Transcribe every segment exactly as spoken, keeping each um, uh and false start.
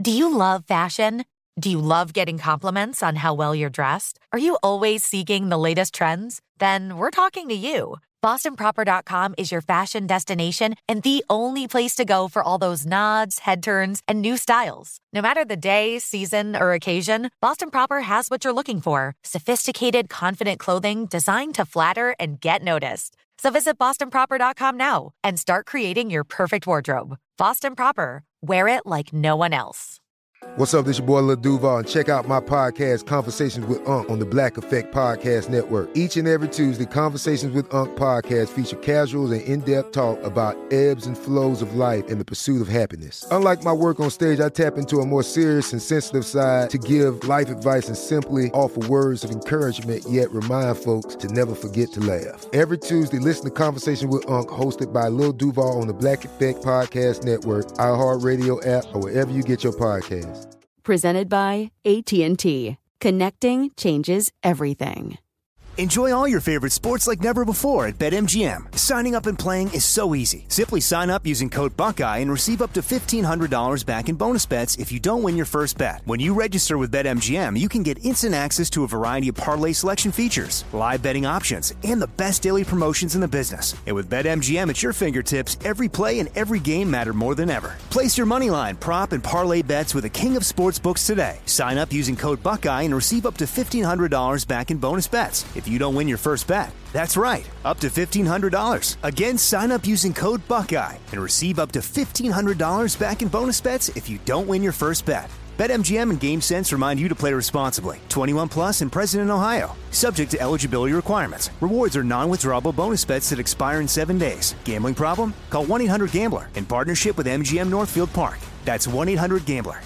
Do you love fashion? Do you love getting compliments on how well you're dressed? Are you always seeking the latest trends? Then we're talking to you. Boston Proper dot com is your fashion destination and the only place to go for all those nods, head turns, and new styles. No matter the day, season, or occasion, Boston Proper has what you're looking for. Sophisticated, confident clothing designed to flatter and get noticed. So visit Boston Proper dot com now and start creating your perfect wardrobe. Boston Proper. Wear it like no one else. What's up, this your boy Lil Duval, and check out my podcast, Conversations with Unc, on the Black Effect Podcast Network. Each and every Tuesday, Conversations with Unc podcast feature casual and in-depth talk about ebbs and flows of life and the pursuit of happiness. Unlike my work on stage, I tap into a more serious and sensitive side to give life advice and simply offer words of encouragement, yet remind folks to never forget to laugh. Every Tuesday, listen to Conversation with Unc, hosted by Lil Duval on the Black Effect Podcast Network, iHeartRadio app, or wherever you get your podcasts. Presented by A T and T. Connecting changes everything. Enjoy all your favorite sports like never before at BetMGM. Signing up and playing is so easy. Simply sign up using code Buckeye and receive up to fifteen hundred dollars back in bonus bets if you don't win your first bet. When you register with BetMGM, you can get instant access to a variety of parlay selection features, live betting options, and the best daily promotions in the business. And with BetMGM at your fingertips, every play and every game matter more than ever. Place your moneyline, prop, and parlay bets with the king of sportsbooks today. Sign up using code Buckeye and receive up to fifteen hundred dollars back in bonus bets if you don't win your first bet. That's right, up to fifteen hundred dollars. Again, sign up using code Buckeye and receive up to fifteen hundred dollars back in bonus bets if you don't win your first bet. BetMGM and GameSense remind you to play responsibly. twenty-one plus and present in Ohio. Subject to eligibility requirements. Rewards are non-withdrawable bonus bets that expire in seven days. Gambling problem? Call one eight hundred gambler in partnership with M G M Northfield Park. That's one eight hundred gambler.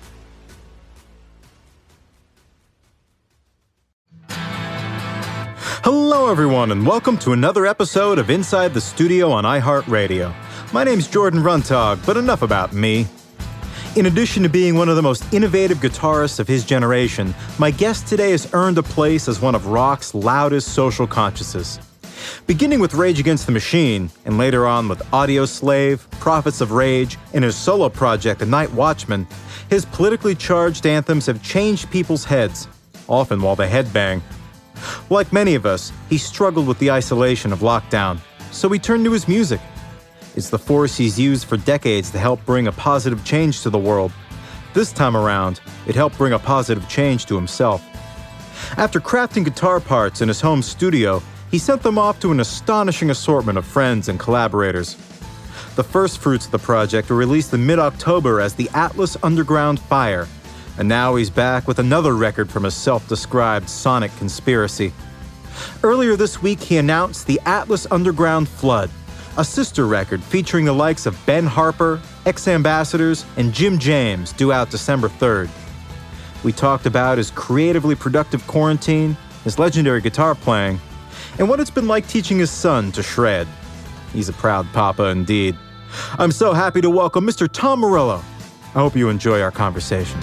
Hello, everyone, and welcome to another episode of Inside the Studio on iHeartRadio. My name's Jordan Runtagh, but enough about me. In addition to being one of the most innovative guitarists of his generation, my guest today has earned a place as one of rock's loudest social consciences. Beginning with Rage Against the Machine, and later on with Audioslave, Prophets of Rage, and his solo project, The Night Watchman, his politically charged anthems have changed people's heads, often while they headbang. Like many of us, he struggled with the isolation of lockdown, so he turned to his music. It's the force he's used for decades to help bring a positive change to the world. This time around, it helped bring a positive change to himself. After crafting guitar parts in his home studio, he sent them off to an astonishing assortment of friends and collaborators. The first fruits of the project were released in mid-October as the Atlas Underground Fire, and now he's back with another record from his self-described sonic conspiracy. Earlier this week, he announced the Atlas Underground Flood, a sister record featuring the likes of Ben Harper, X-Ambassadors, and Jim James, due out December third. We talked about his creatively productive quarantine, his legendary guitar playing, and what it's been like teaching his son to shred. He's a proud papa indeed. I'm so happy to welcome Mister Tom Morello. I hope you enjoy our conversation.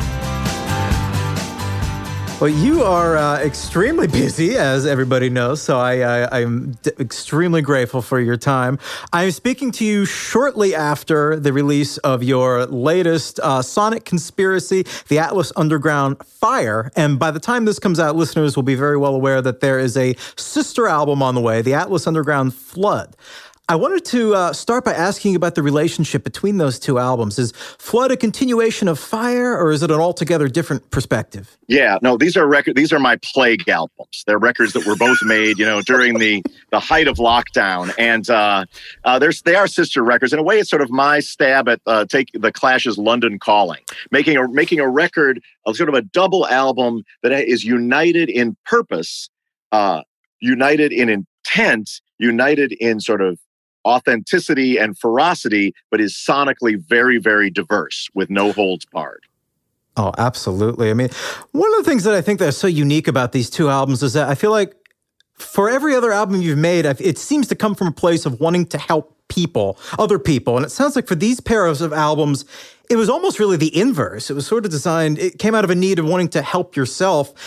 Well, you are uh, extremely busy, as everybody knows, so I, I, I'm d- extremely grateful for your time. I'm speaking to you shortly after the release of your latest uh, sonic conspiracy, the Atlas Underground Fire. And by the time this comes out, listeners will be very well aware that there is a sister album on the way, the Atlas Underground Flood. I wanted to uh, start by asking about the relationship between those two albums. Is Flood a continuation of Fire, or is it an altogether different perspective? Yeah, no, these are record. These are my plague albums. They're records that were both made, you know, during the the height of lockdown, and uh, uh, there's they are sister records. In a way, it's sort of my stab at uh, take the Clash's London Calling, making a making a record, a sort of a double album that is united in purpose, uh, united in intent, united in sort of authenticity and ferocity, but is sonically very, very diverse with no holds barred. Oh, absolutely. I mean, one of the things that I think that's so unique about these two albums is that I feel like for every other album you've made, it seems to come from a place of wanting to help people, other people. And it sounds like for these pairs of albums, it was almost really the inverse. It was sort of designed, it came out of a need of wanting to help yourself.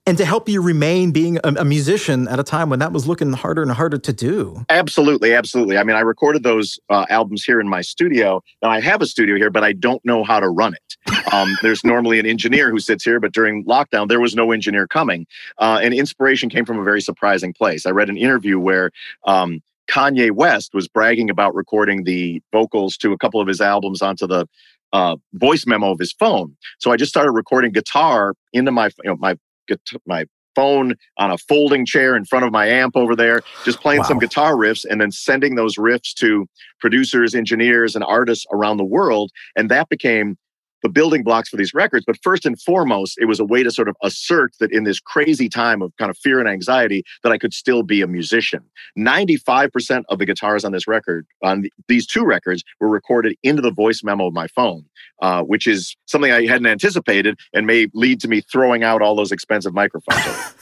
and to help you remain being a, a musician at a time when that was looking harder and harder to do. Absolutely, absolutely. I mean, I recorded those uh, albums here in my studio. Now, I have a studio here, but I don't know how to run it. Um, there's normally an engineer who sits here, but during lockdown, there was no engineer coming. Uh, and inspiration came from a very surprising place. I read an interview where um, Kanye West was bragging about recording the vocals to a couple of his albums onto the uh, voice memo of his phone. So I just started recording guitar into my, you know, my, my phone on a folding chair in front of my amp over there, just playing wow. some guitar riffs and then sending those riffs to producers, engineers, and artists around the world. And that became the building blocks for these records. But first and foremost, it was a way to sort of assert that in this crazy time of kind of fear and anxiety, that I could still be a musician. ninety-five percent of the guitars on this record, on the, these two records, were recorded into the voice memo of my phone, uh, which is something I hadn't anticipated and may lead to me throwing out all those expensive microphones.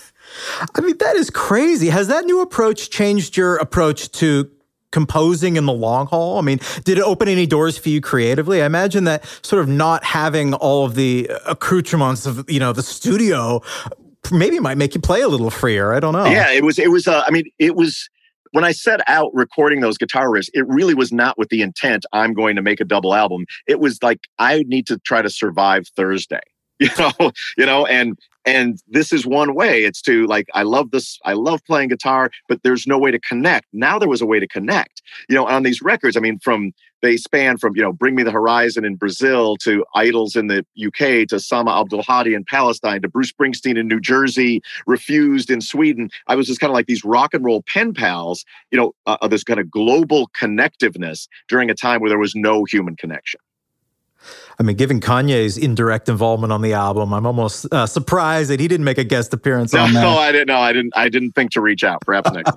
I mean, that is crazy. Has that new approach changed your approach to composing in the long haul? I mean, did it open any doors for you creatively? I imagine that sort of not having all of the accoutrements of, you know, the studio maybe might make you play a little freer. I don't know. Yeah, it was, it was, uh, I mean, it was, when I set out recording those guitar riffs, it really was not with the intent, I'm going to make a double album. It was like, I need to try to survive Thursday, you know, you know, and, And this is one way. It's to like, I love this. I love playing guitar, but there's no way to connect. Now there was a way to connect, you know, on these records. I mean, from, they span from, you know, Bring Me the Horizon in Brazil to Idols in the U K to Sama Abdul Hadi in Palestine to Bruce Springsteen in New Jersey, Refused in Sweden. I was just kind of like these rock and roll pen pals, you know, uh, this kind of global connectiveness during a time where there was no human connection. I mean, given Kanye's indirect involvement on the album, I'm almost uh, surprised that he didn't make a guest appearance no, on that. No, I didn't. No, I didn't. I didn't think to reach out. Perhaps next.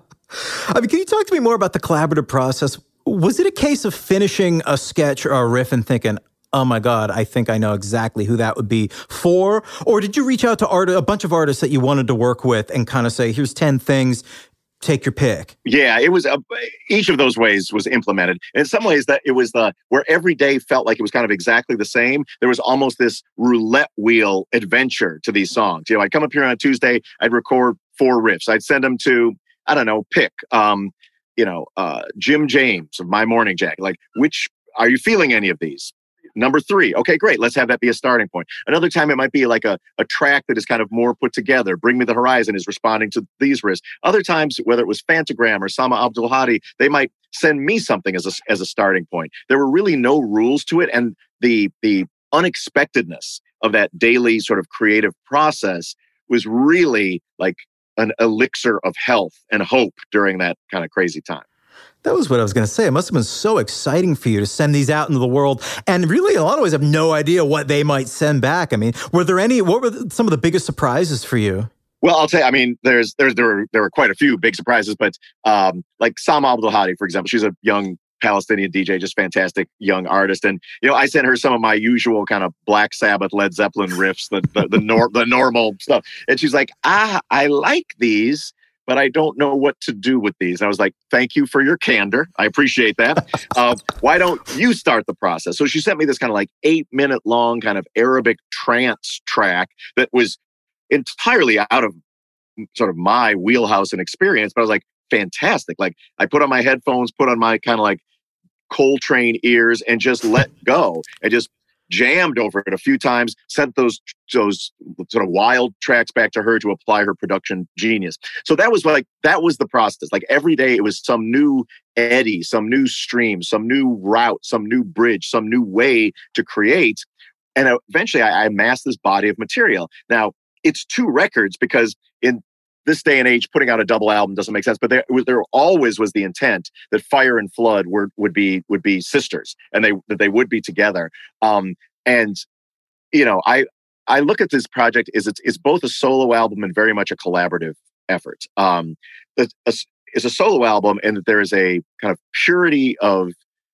I mean, can you talk to me more about the collaborative process? Was it a case of finishing a sketch or a riff and thinking, "Oh my God, I think I know exactly who that would be for"? Or did you reach out to art- a bunch of artists that you wanted to work with and kind of say, "Here's ten things. Take your pick"? Yeah, it was, uh, each of those ways was implemented. And in some ways that it was the, where every day felt like it was kind of exactly the same. There was almost this roulette wheel adventure to these songs. You know, I'd come up here on a Tuesday, I'd record four riffs. I'd send them to, I don't know, pick, um, you know, uh, Jim James of My Morning Jacket. Like, which, are you feeling any of these? Number three. Okay, great. Let's have that be a starting point. Another time it might be like a, a track that is kind of more put together. Bring Me the Horizon is responding to these riffs. Other times, whether it was Phantogram or Sama Abdul Hadi, they might send me something as a, as a starting point. There were really no rules to it. And the, the unexpectedness of that daily sort of creative process was really like an elixir of health and hope during that kind of crazy time. That was what I was going to say. It must have been so exciting for you to send these out into the world and really, in a lot of ways, have no idea what they might send back. I mean, were there any, what were the, some of the biggest surprises for you? Well, I'll tell you, I mean, there's, there's, there were, there were quite a few big surprises, but um, like Sama Abdul Hadi, for example, she's a young Palestinian D J, just fantastic young artist. And, you know, I sent her some of my usual kind of Black Sabbath, Led Zeppelin riffs, the, the, the, nor- the normal stuff. And she's like, ah, I like these, but I don't know what to do with these. And I was like, thank you for your candor. I appreciate that. Uh, why don't you start the process? So she sent me this kind of like eight minute long kind of Arabic trance track that was entirely out of sort of my wheelhouse and experience. But I was like, fantastic. Like I put on my headphones, put on my kind of like Coltrane ears and just let go and just jammed over it a few times, sent those those sort of wild tracks back to her to apply her production genius. So that was like, that was the process. Like every day it was some new eddy, some new stream, some new route, some new bridge, some new way to create. And eventually I, I amassed this body of material. Now it's two records because in this day and age, putting out a double album doesn't make sense. But there, there always was the intent that Fire and Flood were, would be would be sisters, and they that they would be together. Um, and you know, I I look at this project as it's it's both a solo album and very much a collaborative effort. Um, it's, a, it's a solo album, and that there is a kind of purity of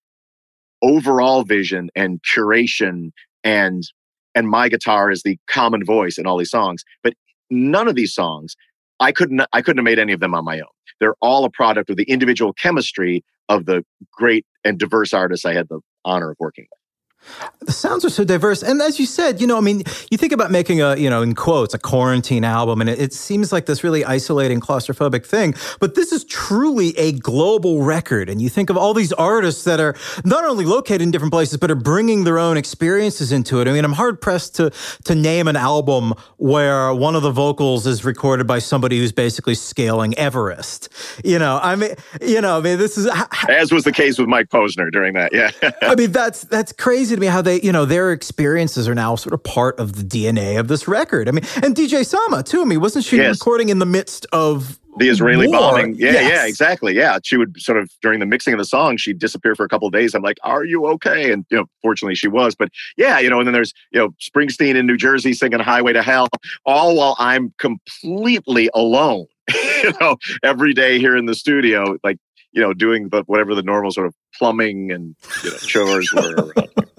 overall vision and curation, and and my guitar is the common voice in all these songs. But none of these songs, I couldn't I couldn't have made any of them on my own. They're all a product of the individual chemistry of the great and diverse artists I had the honor of working with. The sounds are so diverse. And as you said, you know, I mean, you think about making a, you know, in quotes, a quarantine album, and it, it seems like this really isolating, claustrophobic thing. But this is truly a global record. And you think of all these artists that are not only located in different places, but are bringing their own experiences into it. I mean, I'm hard-pressed to to name an album where one of the vocals is recorded by somebody who's basically scaling Everest. You know, I mean, you know, I mean, this is... As was the case with Mike Posner during that, yeah. I mean, that's that's crazy to me how they, you know, their experiences are now sort of part of the D N A of this record. I mean, and D J Sama, too. I mean, wasn't she yes. recording in the midst of the Israeli war? bombing? Yeah, yes. yeah, exactly. Yeah. She would sort of, during the mixing of the song, she'd disappear for a couple of days. I'm like, are you okay? And, you know, fortunately she was. But yeah, you know, and then there's, you know, Springsteen in New Jersey singing Highway to Hell, all while I'm completely alone, you know, every day here in the studio, like, you know, doing the, whatever the normal sort of plumbing and, you know, chores were.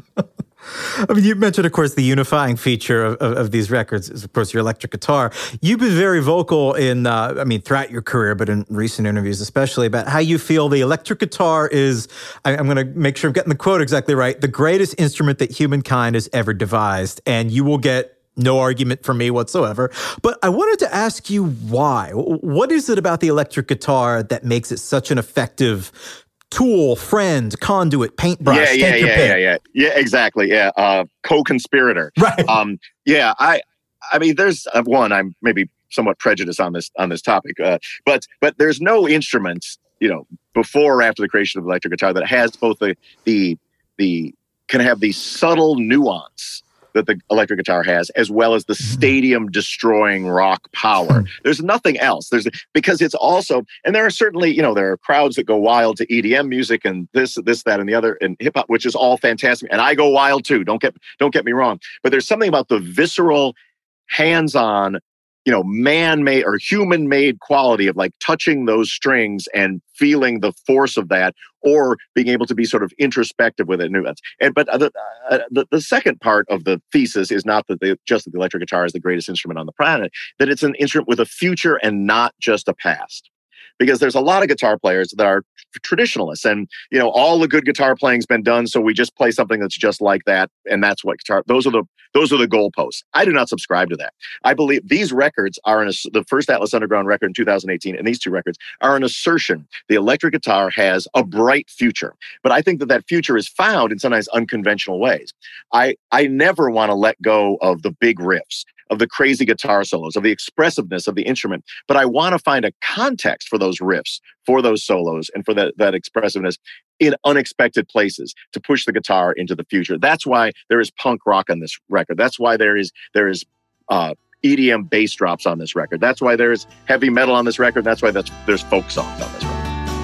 I mean, you mentioned, of course, the unifying feature of, of, of these records is, of course, your electric guitar. You've been very vocal in, uh, I mean, throughout your career, but in recent interviews especially, about how you feel the electric guitar is, I, I'm going to make sure I'm getting the quote exactly right, the greatest instrument that humankind has ever devised. And you will get no argument from me whatsoever. But I wanted to ask you why. What is it about the electric guitar that makes it such an effective tool, friend, conduit, paintbrush? Yeah, yeah, yeah, yeah, yeah, yeah, exactly. Yeah, uh, co-conspirator. Right. Um, yeah, I, I mean, there's uh, one. I'm maybe somewhat prejudiced on this on this topic, uh, but but there's no instrument, you know, before or after the creation of the electric guitar that has both the the the can have the subtle nuance that the electric guitar has, as well as the stadium-destroying rock power. There's nothing else. There's because it's also, and there are certainly, you know, there are crowds that go wild to E D M music and this, this, that, and the other, and hip hop, which is all fantastic. And I go wild too. Don't get, don't get me wrong. But there's something about the visceral, hands-on, you know, man-made or human-made quality of like touching those strings and feeling the force of that, or being able to be sort of introspective with it. And but the, uh, the the second part of the thesis is not that the, just that the electric guitar is the greatest instrument on the planet, that it's an instrument with a future and not just a past. Because there's a lot of guitar players that are traditionalists, and you know, all the good guitar playing's been done, so we just play something that's just like that, and that's what guitar. Those are the those are the goalposts. I do not subscribe to that. I believe these records are an, the first Atlas Underground record in two thousand eighteen, and these two records are an assertion the electric guitar has a bright future. But I think that that future is found in sometimes unconventional ways. I I never want to let go of the big riffs, of the crazy guitar solos, of the expressiveness of the instrument. But I want to find a context for those riffs, for those solos, and for that, that expressiveness in unexpected places to push the guitar into the future. That's why there is punk rock on this record. That's why there is there is uh, E D M bass drops on this record. That's why there's heavy metal on this record. That's why that's, there's folk songs on this record.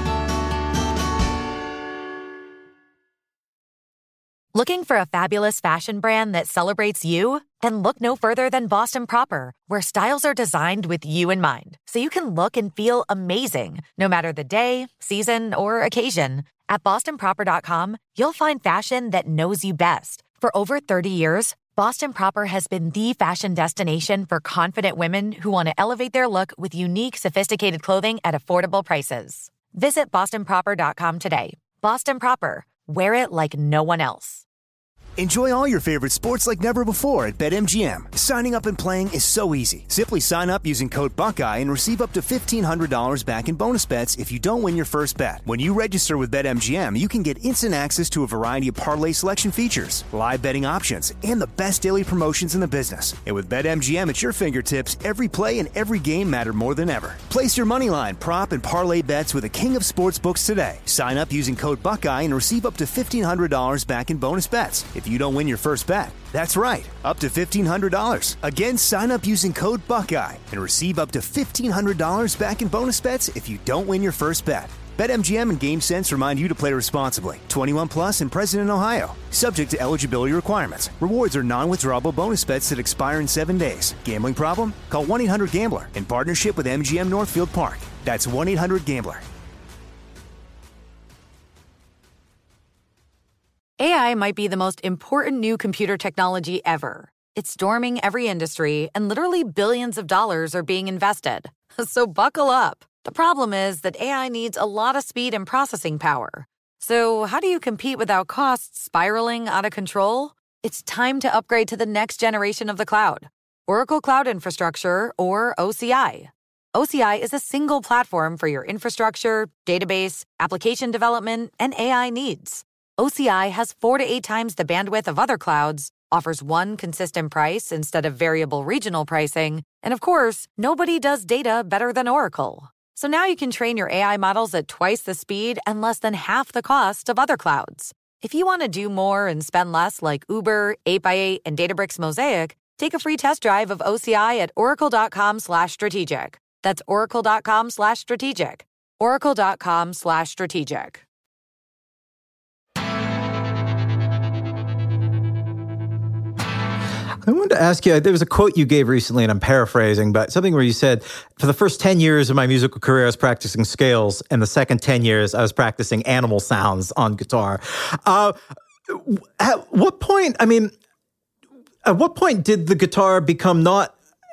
Looking for a fabulous fashion brand that celebrates you? Then look no further than Boston Proper, where styles are designed with you in mind, so you can look and feel amazing, no matter the day, season, or occasion. At boston proper dot com, you'll find fashion that knows you best. For over thirty years, Boston Proper has been the fashion destination for confident women who want to elevate their look with unique, sophisticated clothing at affordable prices. Visit boston proper dot com today. Boston Proper. Wear it like no one else. Enjoy all your favorite sports like never before at BetMGM. Signing up and playing is so easy. Simply sign up using code Buckeye and receive up to fifteen hundred dollars back in bonus bets if you don't win your first bet. When you register with BetMGM, you can get instant access to a variety of parlay selection features, live betting options, and the best daily promotions in the business. And with BetMGM at your fingertips, every play and every game matter more than ever. Place your moneyline, prop, and parlay bets with the king of sportsbooks today. Sign up using code Buckeye and receive up to fifteen hundred dollars back in bonus bets if you don't win your first bet. That's right, up to fifteen hundred dollars. Again, sign up using code Buckeye and receive up to fifteen hundred dollars back in bonus bets if you don't win your first bet. BetMGM and GameSense remind you to play responsibly. twenty-one plus and present in Ohio. Subject to eligibility requirements. Rewards are non-withdrawable bonus bets that expire in seven days. Gambling problem? Call one eight hundred gambler in partnership with M G M Northfield Park. That's one eight hundred gambler. A I might be the most important new computer technology ever. It's storming every industry, and literally billions of dollars are being invested. So buckle up. The problem is that A I needs a lot of speed and processing power. So how do you compete without costs spiraling out of control? It's time to upgrade to the next generation of the cloud, Oracle Cloud Infrastructure, or O C I. O C I is a single platform for your infrastructure, database, application development, and A I needs. O C I has four to eight times the bandwidth of other clouds, offers one consistent price instead of variable regional pricing, and of course, nobody does data better than Oracle. So now you can train your A I models at twice the speed and less than half the cost of other clouds. If you want to do more and spend less like Uber, eight by eight, and Databricks Mosaic, take a free test drive of O C I at oracle.com slash strategic. That's oracle.com slash strategic. oracle.com slash strategic. I wanted to ask you, there was a quote you gave recently, and I'm paraphrasing, but something where you said, for the first ten years of my musical career, I was practicing scales, and the second ten years, I was practicing animal sounds on guitar. Uh, at what point, I mean, at what point did the guitar become not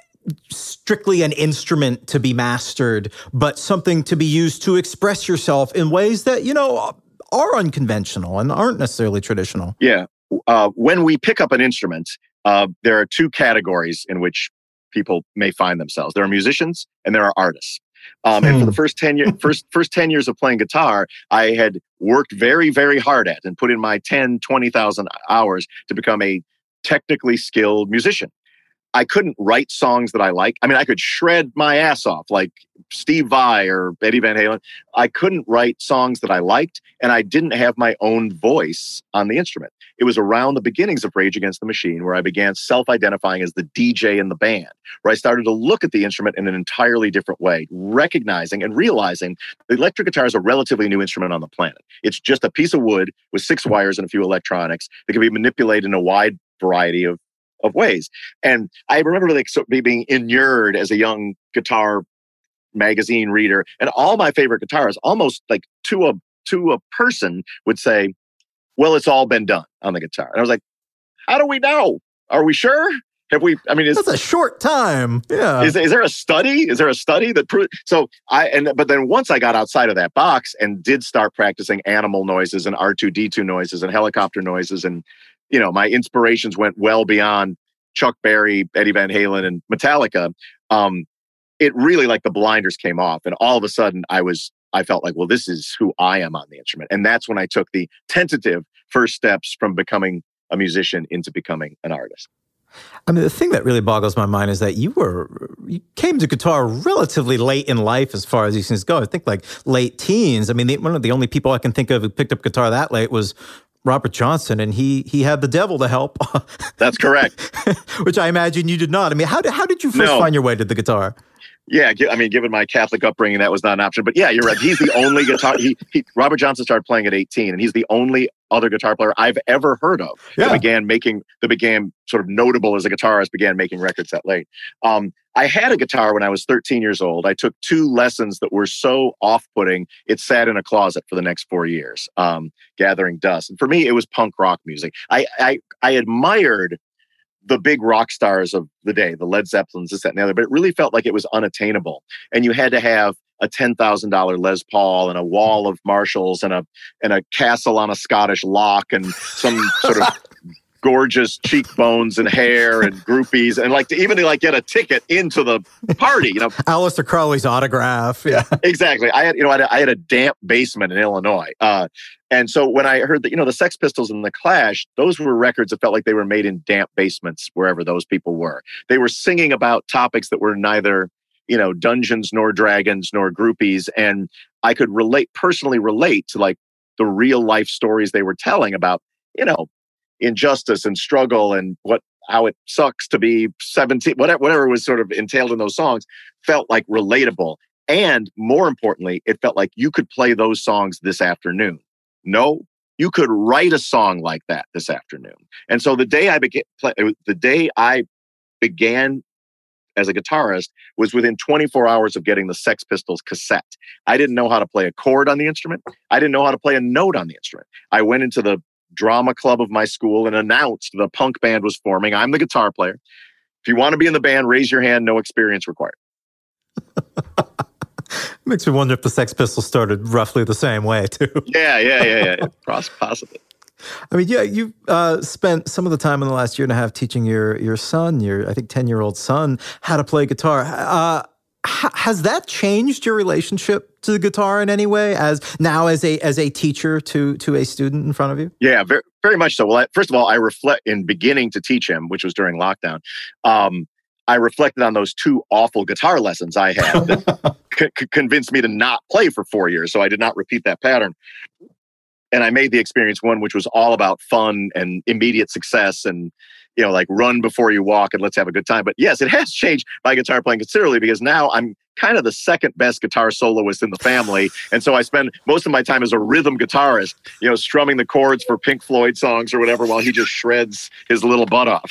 strictly an instrument to be mastered, but something to be used to express yourself in ways that, you know, are unconventional and aren't necessarily traditional? Yeah. Uh, when we pick up an instrument, uh, there are two categories in which people may find themselves. There are musicians and there are artists. Um, and for the first ten years, first first ten years of playing guitar, I had worked very, very hard at and put in my ten, twenty thousand hours to become a technically skilled musician. I couldn't write songs that I like. I mean, I could shred my ass off like Steve Vai or Eddie Van Halen. I couldn't write songs that I liked, and I didn't have my own voice on the instrument. It was around the beginnings of Rage Against the Machine where I began self-identifying as the D J in the band, where I started to look at the instrument in an entirely different way, recognizing and realizing the electric guitar is a relatively new instrument on the planet. It's just a piece of wood with six wires and a few electronics that can be manipulated in a wide variety of of ways. And I remember like so, being inured as a young guitar magazine reader, and all my favorite guitarists, almost like to a to a person, would say, well, it's all been done on the guitar. And I was like, how do we know? Are we sure? Have we, I mean, is, that's a short time. Yeah. Is, is there a study? Is there a study that proves? So I, and, but then once I got outside of that box and did start practicing animal noises and R two D two noises and helicopter noises, and, you know, my inspirations went well beyond Chuck Berry, Eddie Van Halen, and Metallica. Um, it really, like, the blinders came off, and all of a sudden I was, I felt like, well, this is who I am on the instrument. And that's when I took the tentative first steps from becoming a musician into becoming an artist. I mean, the thing that really boggles my mind is that you were, you came to guitar relatively late in life as far as these things go. I think like late teens. I mean, the, one of the only people I can think of who picked up guitar that late was Robert Johnson, and he he had the devil to help. That's correct. Which I imagine you did not. I mean, how did, how did you first no. find your way to the guitar? Yeah, I mean, given my Catholic upbringing, that was not an option. But yeah, you're right. He's the only guitar. He, he Robert Johnson started playing at eighteen, and he's the only other guitar player I've ever heard of yeah. that began making that began sort of notable as a guitarist, began making records that late. Um, I had a guitar when I was thirteen years old. I took two lessons that were so off-putting, it sat in a closet for the next four years, um, gathering dust. And for me, it was punk rock music. I I, I admired the big rock stars of the day, the Led Zeppelins, this, that, and the other, but it really felt like it was unattainable. And you had to have a ten thousand dollars Les Paul and a wall of Marshalls and a and a castle on a Scottish loch and some sort of gorgeous cheekbones and hair and groupies, and like to even to like get a ticket into the party, you know. Aleister Crowley's autograph. Yeah, exactly. I had, you know, I had, a, I had a damp basement in Illinois. Uh, and so when I heard that, you know, the Sex Pistols and the Clash, those were records that felt like they were made in damp basements wherever those people were. They were singing about topics that were neither, you know, Dungeons nor Dragons nor groupies. And I could relate, personally relate to like the real life stories they were telling about, you know, injustice and struggle and what how it sucks to be seventeen, whatever, whatever was sort of entailed in those songs felt like relatable. And more importantly, it felt like you could play those songs this afternoon. No, you could write a song like that this afternoon. And so the day I began, the day I began as a guitarist was within twenty-four hours of getting the Sex Pistols cassette. I didn't know how to play a chord on the instrument. I didn't know how to play a note on the instrument. I went into the drama club of my school and announced the punk band was forming. I'm the guitar player. If you want to be in the band, raise your hand. No experience required. Makes me wonder if the Sex Pistols started roughly the same way, too. Yeah, yeah, yeah, yeah. Possibly. I mean, yeah, you uh, spent some of the time in the last year and a half teaching your your son, your, I think, ten-year-old son, how to play guitar. Uh, h- has that changed your relationship to the guitar in any way, as now as a as a teacher to to a student in front of you? Yeah, very, very much so. Well, I, first of all, I reflect in beginning to teach him, which was during lockdown. Um, I reflected on those two awful guitar lessons I had that c- c- convinced me to not play for four years. So I did not repeat that pattern. And I made the experience one, which was all about fun and immediate success and, you know, like run before you walk and let's have a good time. But yes, it has changed my guitar playing considerably because now I'm kind of the second best guitar soloist in the family. And so I spend most of my time as a rhythm guitarist, you know, strumming the chords for Pink Floyd songs or whatever while he just shreds his little butt off.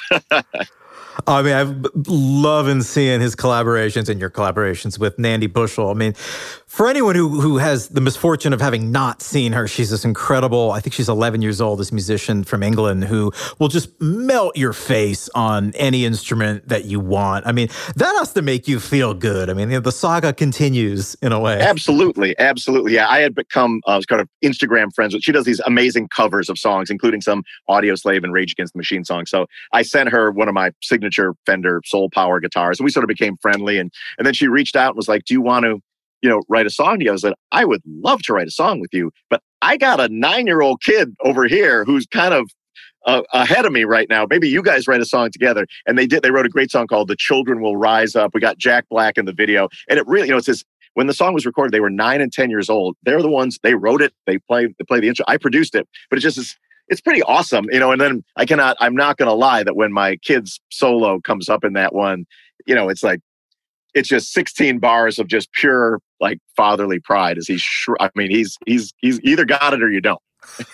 I mean, I'm loving seeing his collaborations and your collaborations with Nandi Bushell. I mean, for anyone who who has the misfortune of having not seen her, she's this incredible, I think she's eleven years old, this musician from England who will just melt your face on any instrument that you want. I mean, that has to make you feel good. I mean, the saga continues in a way. Absolutely. Absolutely. Yeah. I had become uh, kind of Instagram friends with, she does these amazing covers of songs, including some Audioslave and Rage Against the Machine songs. So I sent her one of my signature Fender Soul Power guitars and we sort of became friendly. And, and then she reached out and was like, do you want to, you know, write a song together? I said, I would love to write a song with you, but I got a nine-year-old kid over here who's kind of uh, ahead of me right now. Maybe you guys write a song together. And they did. They wrote a great song called The Children Will Rise Up. We got Jack Black in the video. And it really, you know, it's this, when the song was recorded, they were nine and ten years old. They're the ones, they wrote it. They play, they play the intro. I produced it, but it's just, it's, it's pretty awesome, you know, and then I cannot, I'm not going to lie that when my kid's solo comes up in that one, you know, it's like, it's just sixteen bars of just pure like fatherly pride as he's, sh- I mean, he's, he's, he's either got it or you don't.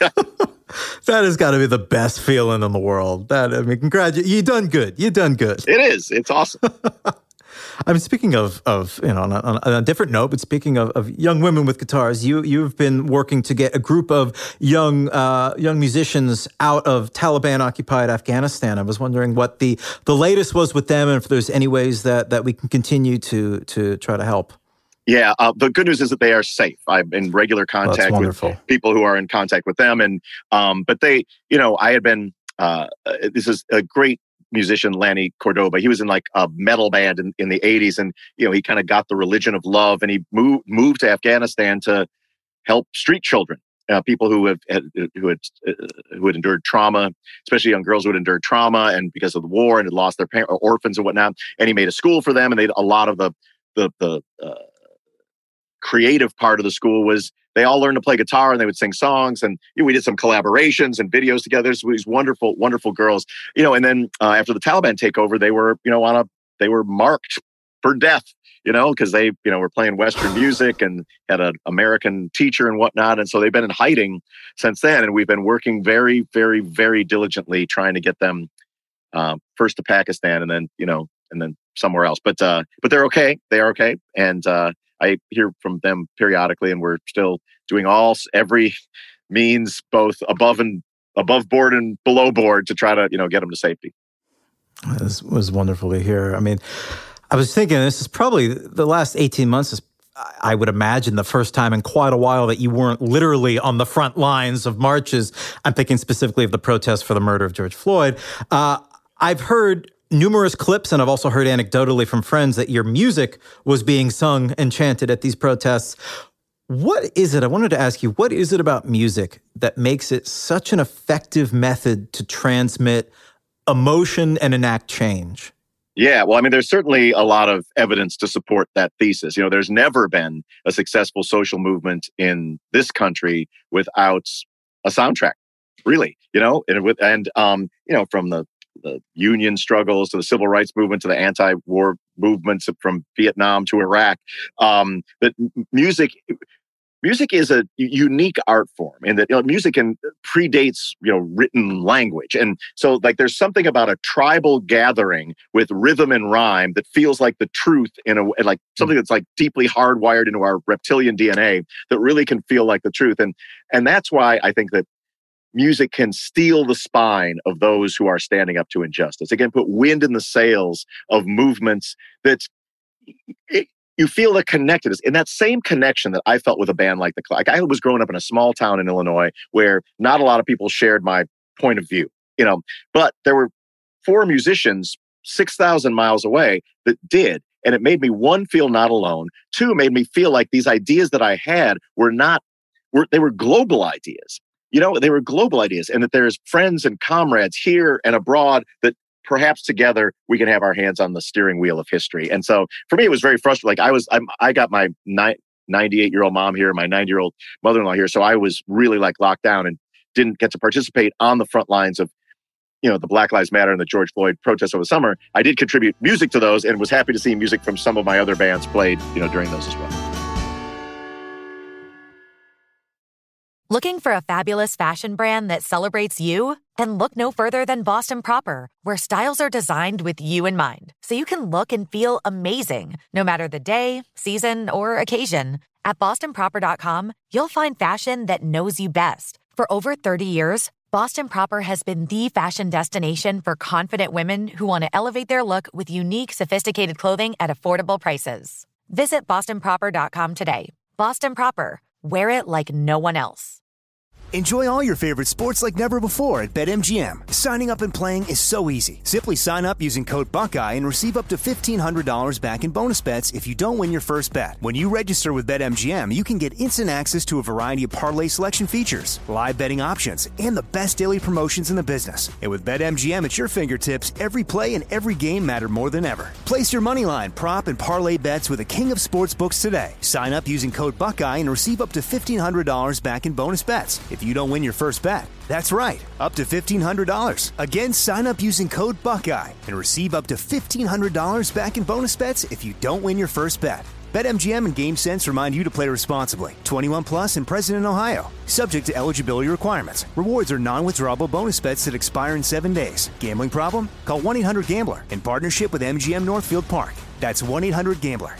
That has got to be the best feeling in the world. That, I mean, congratulations. You've done good. You've done good. It is. It's awesome. I mean, speaking of, of you know, on a, on a different note, but speaking of, of young women with guitars, you, you've been working to get a group of young uh, young musicians out of Taliban-occupied Afghanistan. I was wondering what the, the latest was with them and if there's any ways that, that we can continue to to try to help. Yeah, uh, the good news is that they are safe. I'm in regular contact with people who are in contact with them. And um, but they, you know, I had been, uh, this is a great musician, Lanny Cordoba. He was in like a metal band in, in the eighties. And, you know, he kind of got the religion of love and he moved, moved to Afghanistan to help street children, uh, people who have had, who had uh, who had endured trauma, especially young girls who had endured trauma and because of the war and had lost their parents, orphans and whatnot. And he made a school for them. And they a lot of the the the uh, creative part of the school was they all learned to play guitar and they would sing songs. And you know, we did some collaborations and videos together. So these wonderful, wonderful girls, you know, and then uh, after the Taliban takeover, they were, you know, on a, they were marked for death, you know, because they, you know, were playing Western music and had an American teacher and whatnot. And so they've been in hiding since then. And we've been working very, very, very diligently trying to get them uh, first to Pakistan and then, you know, and then somewhere else. But, uh, but they're okay. They are okay. And, uh, I hear from them periodically, and we're still doing all every means, both above and above board and below board, to try to you know get them to safety. This was wonderful to hear. I mean, I was thinking this is probably the last eighteen months is, I would imagine, the first time in quite a while that you weren't literally on the front lines of marches. I'm thinking specifically of the protests for the murder of George Floyd. Uh, I've heard numerous clips, and I've also heard anecdotally from friends that your music was being sung and chanted at these protests. What is it? I wanted to ask you, what is it about music that makes it such an effective method to transmit emotion and enact change? Yeah, well, I mean, there's certainly a lot of evidence to support that thesis. You know, there's never been a successful social movement in this country without a soundtrack, really, you know, and, with, and um, you know, from the the union struggles to the civil rights movement to the anti-war movements from Vietnam to Iraq. Um, that music, music is a unique art form in that you know, music can predates you know written language, and so like there's something about a tribal gathering with rhythm and rhyme that feels like the truth in a like something that's like deeply hardwired into our reptilian D N A that really can feel like the truth, and and that's why I think that music can steel the spine of those who are standing up to injustice. It can put wind in the sails of movements that, it, you feel the connectedness, and that same connection that I felt with a band like the Clash. Like I was growing up in a small town in Illinois where not a lot of people shared my point of view, you know, but there were four musicians six thousand miles away that did. And it made me, one, feel not alone. Two, made me feel like these ideas that I had were not, were they were global ideas. You know, they were global ideas, and that there's friends and comrades here and abroad that perhaps together we can have our hands on the steering wheel of history. And so for me, it was very frustrating. Like I was, I'm, I got my ninety-eight year old mom here, my ninety year old mother-in-law here. So I was really like locked down and didn't get to participate on the front lines of, you know, the Black Lives Matter and the George Floyd protests over the summer. I did contribute music to those and was happy to see music from some of my other bands played, you know, during those as well. Looking for a fabulous fashion brand that celebrates you? Then look no further than Boston Proper, where styles are designed with you in mind, so you can look and feel amazing, no matter the day, season, or occasion. At boston proper dot com, you'll find fashion that knows you best. For over thirty years, Boston Proper has been the fashion destination for confident women who want to elevate their look with unique, sophisticated clothing at affordable prices. Visit boston proper dot com today. Boston Proper. Wear it like no one else. Enjoy all your favorite sports like never before at BetMGM. Signing up and playing is so easy. Simply sign up using code Buckeye and receive up to fifteen hundred dollars back in bonus bets if you don't win your first bet. When you register with BetMGM, you can get instant access to a variety of parlay selection features, live betting options, and the best daily promotions in the business. And with BetMGM at your fingertips, every play and every game matter more than ever. Place your moneyline, prop, and parlay bets with the king of sportsbooks today. Sign up using code Buckeye and receive up to fifteen hundred dollars back in bonus bets if you don't win your first bet. That's right, up to fifteen hundred dollars. Again, sign up using code Buckeye and receive up to fifteen hundred dollars back in bonus bets if you don't win your first bet. BetMGM and GameSense remind you to play responsibly. twenty-one plus and present in Ohio. Subject to eligibility requirements. Rewards are non-withdrawable bonus bets that expire in seven days. Gambling problem? Call one eight hundred gambler in partnership with M G M Northfield Park. That's one eight hundred gambler.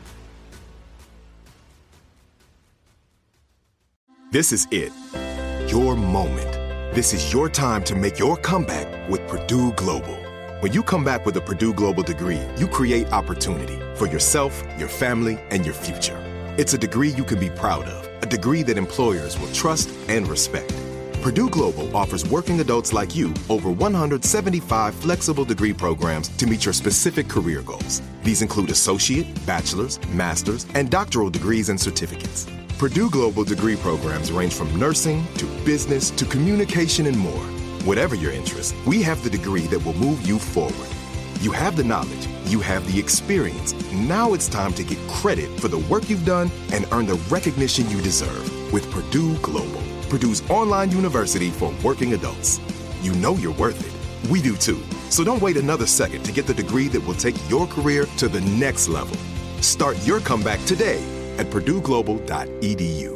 This is it. Your moment. This is your time to make your comeback with Purdue Global. When you come back with a Purdue Global degree, you create opportunity for yourself, your family, and your future. It's a degree you can be proud of, a degree that employers will trust and respect. Purdue Global offers working adults like you over one hundred seventy-five flexible degree programs to meet your specific career goals. These include associate, bachelor's, master's, and doctoral degrees and certificates. Purdue Global degree programs range from nursing to business to communication and more. Whatever your interest, we have the degree that will move you forward. You have the knowledge, you have the experience. Now it's time to get credit for the work you've done and earn the recognition you deserve with Purdue Global, Purdue's online university for working adults. You know you're worth it. We do too. So don't wait another second to get the degree that will take your career to the next level. Start your comeback today at purdue global dot e d u.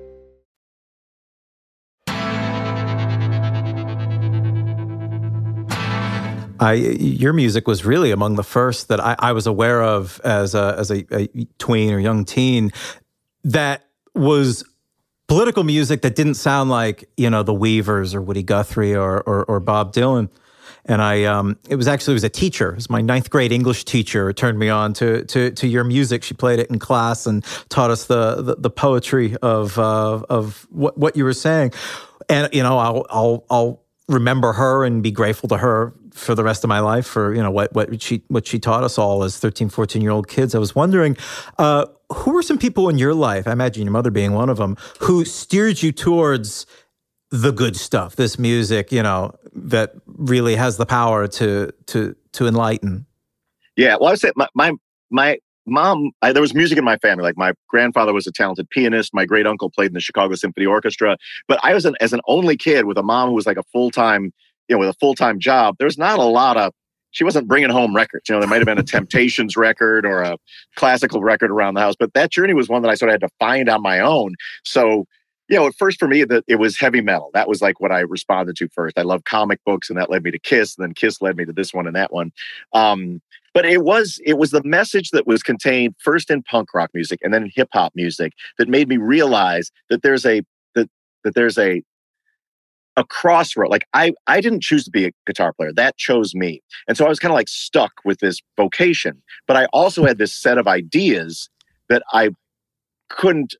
I, your music was really among the first that I, I was aware of as a, as a, a tween or young teen that was political music that didn't sound like, you know, the Weavers or Woody Guthrie or, or, or Bob Dylan. And I, um, it was actually, it was a teacher. It was my ninth grade English teacher who turned me on to, to, to your music. She played it in class and taught us the, the, the poetry of, uh, of what, what you were saying. And, you know, I'll, I'll, I'll remember her and be grateful to her for the rest of my life for, you know, what, what she, what she taught us all as thirteen, fourteen year old kids. I was wondering, uh, who were some people in your life, I imagine your mother being one of them, who steered you towards the good stuff, this music, you know, that really has the power to to to enlighten? Yeah, well, I would say my my, my mom, I, there was music in my family. Like my grandfather was a talented pianist. My great uncle played in the Chicago Symphony Orchestra. But I was an, as an only kid with a mom who was like a full time, you know, with a full time job. There's not a lot of. She wasn't bringing home records. You know, there might have been a Temptations record or a classical record around the house, but that journey was one that I sort of had to find on my own. So, you know, at first for me, that it was heavy metal. That was like what I responded to first. I love comic books, and that led me to Kiss. And then Kiss led me to this one and that one. Um, but it was it was the message that was contained first in punk rock music and then in hip hop music that made me realize that there's a that that there's a a crossroad. Like I, I didn't choose to be a guitar player. That chose me. And so I was kind of like stuck with this vocation. But I also had this set of ideas that I couldn't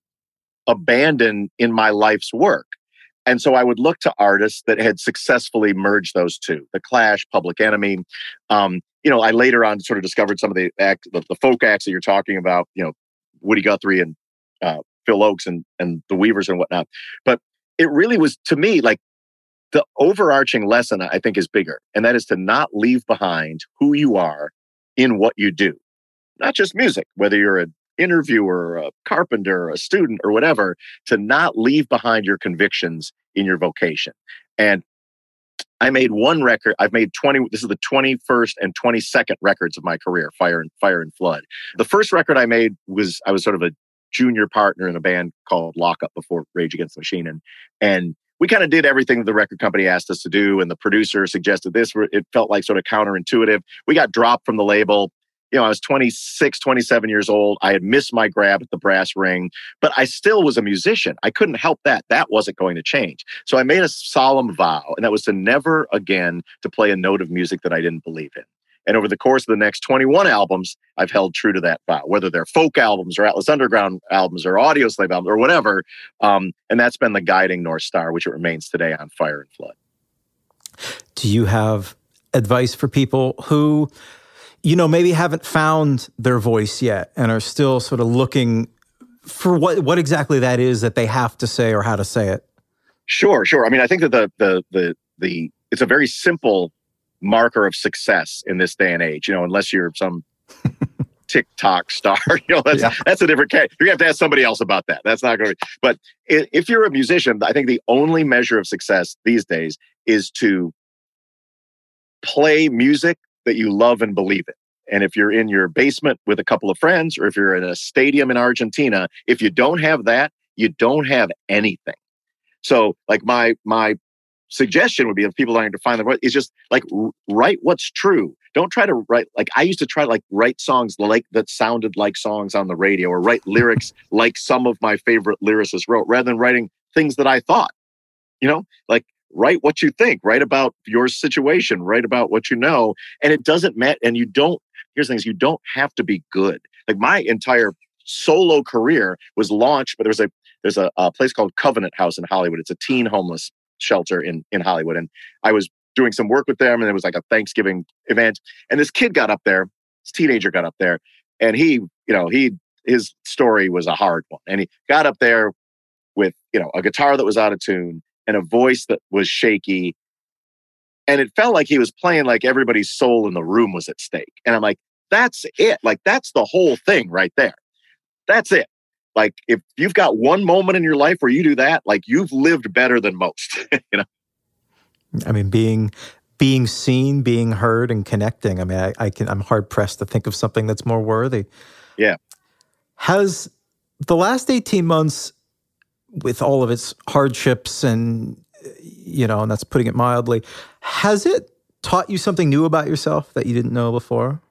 abandon in my life's work. And so I would look to artists that had successfully merged those two, The Clash, Public Enemy. Um, you know, I later on sort of discovered some of the act, the, the folk acts that you're talking about, you know, Woody Guthrie and uh, Phil Oakes and, and the Weavers and whatnot. But it really was, to me, like the overarching lesson, I think, is bigger. And that is to not leave behind who you are in what you do. Not just music, whether you're an interviewer, a carpenter, a student, or whatever, to not leave behind your convictions in your vocation. And I made one record. I've made twenty. This is the twenty-first and twenty-second records of my career, Fire and Fire and Flood. The first record I made was, I was sort of a junior partner in a band called Lock Up before Rage Against the Machine. And, and we kind of did everything the record company asked us to do. And the producer suggested this. It felt like sort of counterintuitive. We got dropped from the label. You know, I was twenty-six, twenty-seven years old. I had missed my grab at the brass ring, but I still was a musician. I couldn't help that. That wasn't going to change. So I made a solemn vow, and that was to never again to play a note of music that I didn't believe in. And over the course of the next twenty-one albums, I've held true to that vow, whether they're folk albums or Atlas Underground albums or Audioslave albums or whatever. Um, and that's been the guiding North Star, which it remains today on Fire and Flood. Do you have advice for people who, you know, maybe haven't found their voice yet and are still sort of looking for what, what exactly that is that they have to say or how to say it? Sure, sure. I mean, I think that the the the the it's a very simple marker of success in this day and age. You know, unless you're some TikTok star, you know, that's yeah. that's a different case. You're gonna have to ask somebody else about that. That's not going to. But if you're a musician, I think the only measure of success these days is to play music that you love and believe in. And if you're in your basement with a couple of friends, or if you're in a stadium in Argentina, if you don't have that, you don't have anything. So like my my suggestion would be, if people are trying to find the voice, is just like r- write what's true. Don't try to write, like I used to try to like write songs like that sounded like songs on the radio, or write lyrics like some of my favorite lyricists wrote, rather than writing things that I thought. You know, like write what you think, write about your situation, write about what you know. And it doesn't matter. And you don't, here's the thing, is you don't have to be good. Like my entire solo career was launched, but there was a, there's a, a place called Covenant House in Hollywood. It's a teen homeless shelter in, in Hollywood. And I was doing some work with them, and it was like a Thanksgiving event. And this kid got up there, this teenager got up there, and he, you know, he, his story was a hard one. And he got up there with, you know, a guitar that was out of tune and a voice that was shaky. And it felt like he was playing like everybody's soul in the room was at stake. And I'm like, that's it. Like, that's the whole thing right there. That's it. Like, if you've got one moment in your life where you do that, like, you've lived better than most, you know? I mean, being being seen, being heard, and connecting. I mean, I, I can, I'm hard pressed to think of something that's more worthy. Yeah. Has the last eighteen months, with all of its hardships and, you know, and that's putting it mildly, has it taught you something new about yourself that you didn't know before?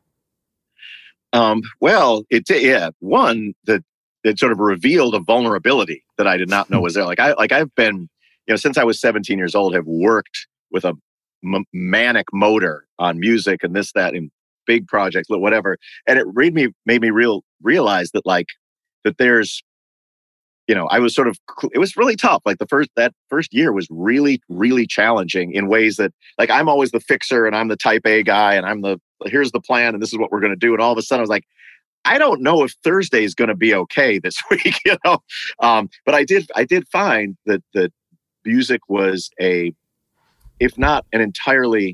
Um, well, it did. Yeah. One, that it sort of revealed a vulnerability that I did not know was there. Like I, like I've been, you know, since I was seventeen years old, have worked with a m- manic motor on music and this, that, and big projects, whatever. And it made me, made me real realize that like, that there's, you know, I was sort of, it was really tough. Like the first, that first year was really, really challenging in ways that, like, I'm always the fixer and I'm the type A guy and I'm the, here's the plan and this is what we're going to do. And all of a sudden I was like, I don't know if Thursday is going to be okay this week, you know? Um, but I did, I did find that, that music was a, if not an entirely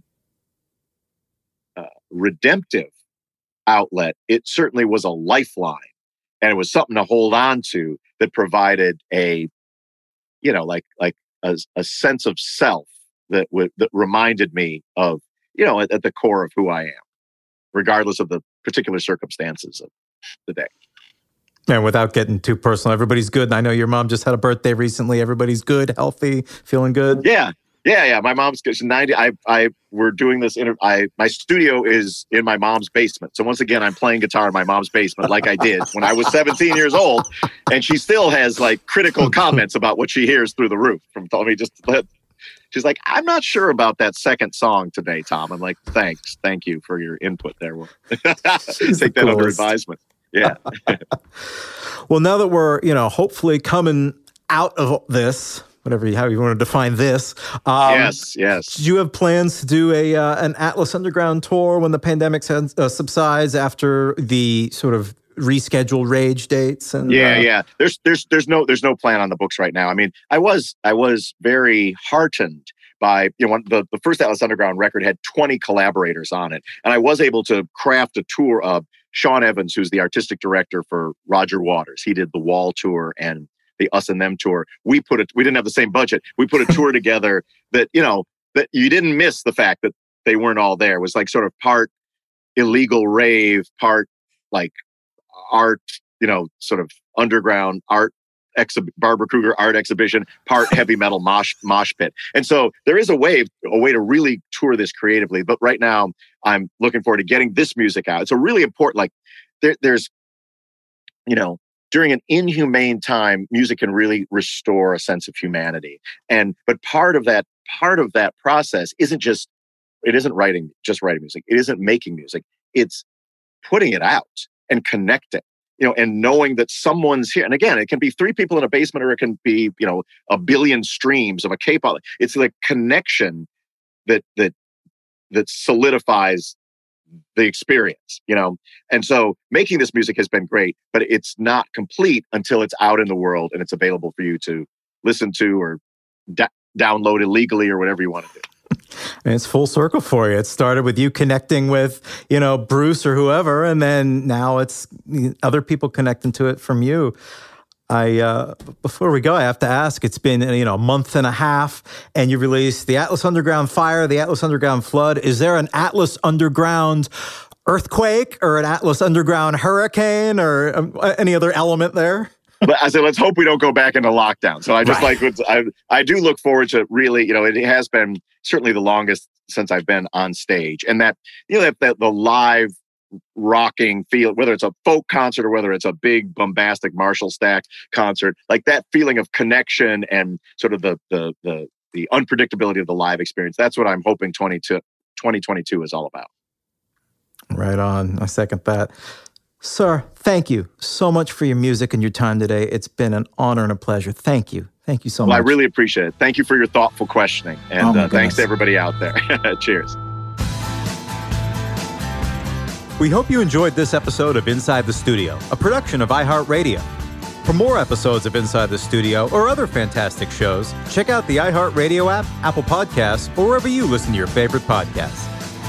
uh, redemptive outlet, it certainly was a lifeline. And it was something to hold on to that provided a, you know, like like a, a sense of self that w- that reminded me of, you know, at, at the core of who I am, regardless of the particular circumstances of the day. And without getting too personal, everybody's good. And I know your mom just had a birthday recently. Everybody's good, healthy, feeling good. Yeah. Yeah, yeah. My mom's she's ninety. I, I, we're doing this. Inter- I, my studio is in my mom's basement. So once again, I'm playing guitar in my mom's basement, like I did when I was seventeen years old, and she still has like critical comments about what she hears through the roof from telling me just let. she's like, I'm not sure about that second song today, Tom. I'm like, thanks. Thank you for your input there. We'll take that under advisement. Yeah. Well, now that we're, you know, hopefully coming out of this, whatever you, how you want to define this. Um, yes, yes. Do you have plans to do a uh, an Atlas Underground tour when the pandemic uh, subsides after the sort of rescheduled rage dates? And yeah, uh, yeah. There's there's there's no there's no plan on the books right now. I mean, I was I was very heartened by, you know, one, the the first Atlas Underground record had twenty collaborators on it, and I was able to craft a tour of Sean Evans, who's the artistic director for Roger Waters. He did the Wall tour and the Us and Them tour. We put it. We didn't have the same budget. We put a tour together that, you know, that you didn't miss the fact that they weren't all there. It was like sort of part illegal rave, part like art, you know, sort of underground art exhib- Barbara Kruger art exhibition, part heavy metal mosh mosh pit. And so there is a way, a way to really tour this creatively. But right now, I'm looking forward to getting this music out. It's a really important, like there, there's, you know, during an inhumane time, music can really restore a sense of humanity. And but part of that, part of that process isn't just, it isn't writing, just writing music. It isn't making music. It's putting it out and connecting, you know, and knowing that someone's here. And again, it can be three people in a basement, or it can be, you know, a billion streams of a K-pop. It's the connection that that that solidifies the experience, you know. And so making this music has been great, but it's not complete until it's out in the world and it's available for you to listen to or da- download illegally or whatever you want to do. And it's full circle for you. It started with you connecting with, you know, Bruce or whoever, and then now it's other people connecting to it from you. I uh, before we go, I have to ask, it's been, you know, a month and a half, and you released the Atlas Underground Fire, the Atlas Underground Flood. Is there an Atlas Underground earthquake or an Atlas Underground hurricane or um, any other element there? But I said, let's hope we don't go back into lockdown. So I just right. like, I, I do look forward to really, you know, it has been certainly the longest since I've been on stage. And that, you know, that, that the live rocking feel, whether it's a folk concert or whether it's a big bombastic Marshall Stack concert, like that feeling of connection and sort of the, the, the, the unpredictability of the live experience. That's what I'm hoping twenty twenty-two is all about. Right on. I second that. Sir, thank you so much for your music and your time today. It's been an honor and a pleasure. Thank you. Thank you so well, much. I really appreciate it. Thank you for your thoughtful questioning. And oh uh, thanks to everybody out there. Cheers. We hope you enjoyed this episode of Inside the Studio, a production of iHeartRadio. For more episodes of Inside the Studio or other fantastic shows, check out the iHeartRadio app, Apple Podcasts, or wherever you listen to your favorite podcasts.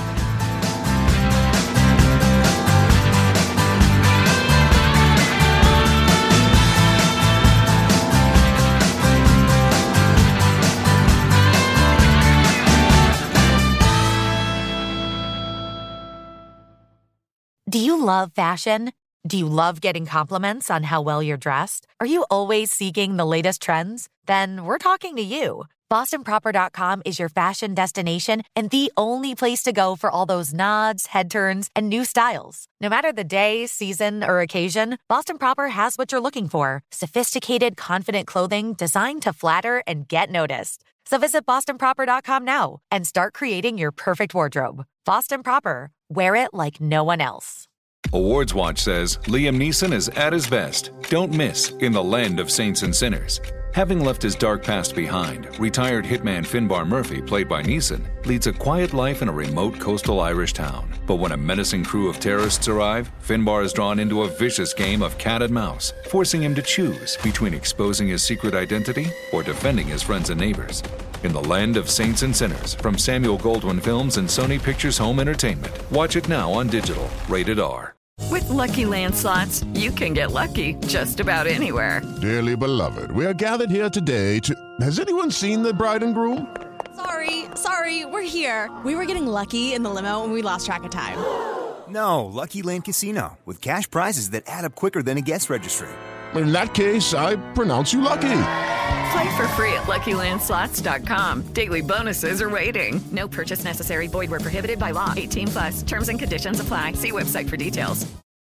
Do you love fashion? Do you love getting compliments on how well you're dressed? Are you always seeking the latest trends? Then we're talking to you. Boston Proper dot com is your fashion destination and the only place to go for all those nods, head turns, and new styles. No matter the day, season, or occasion, Boston Proper has what you're looking for. Sophisticated, confident clothing designed to flatter and get noticed. So visit Boston Proper dot com now and start creating your perfect wardrobe. Boston Proper. Wear it like no one else. Awards Watch says Liam Neeson is at his best. Don't miss In the Land of Saints and Sinners. Having left his dark past behind, retired hitman Finbar Murphy, played by Neeson, leads a quiet life in a remote coastal Irish town. But when a menacing crew of terrorists arrive, Finbar is drawn into a vicious game of cat and mouse, forcing him to choose between exposing his secret identity or defending his friends and neighbors. In the Land of Saints and Sinners, from Samuel Goldwyn Films and Sony Pictures Home Entertainment. Watch it now on digital. Rated R. With Lucky Land Slots, you can get lucky just about anywhere. Dearly beloved, we are gathered here today to... Has anyone seen the bride and groom? Sorry, sorry, we're here. We were getting lucky in the limo and we lost track of time. No, Lucky Land Casino, with cash prizes that add up quicker than a guest registry. In that case, I pronounce you lucky. Play for free at Lucky Land Slots dot com. Daily bonuses are waiting. No purchase necessary. Void where prohibited by law. eighteen plus. Terms and conditions apply. See website for details.